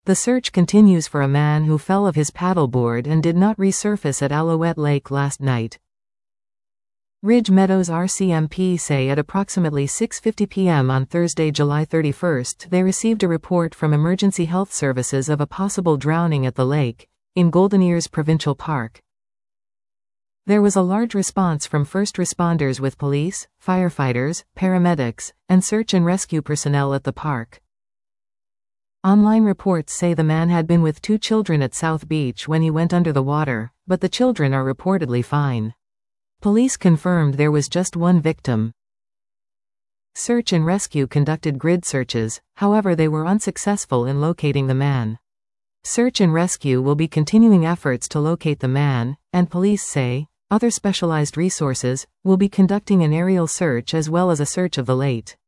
The search continues for a man who fell off his paddleboard and did not resurface at Alouette Lake last night. Ridge Meadows RCMP say at approximately 6:50 p.m. on Thursday, July 31st, they received a report from Emergency Health Services of a possible drowning at the lake, in Golden Ears Provincial Park. There was a large response from first responders with police, firefighters, paramedics, and search and rescue personnel at the park. Online reports say the man had been with 2 children at South Beach when he went under the water, but the children are reportedly fine. Police confirmed there was just one victim. Search and rescue conducted grid searches, however they were unsuccessful in locating the man. Search and rescue will be continuing efforts to locate the man, and police say other specialized resources will be conducting an aerial search as well as a search of the lake.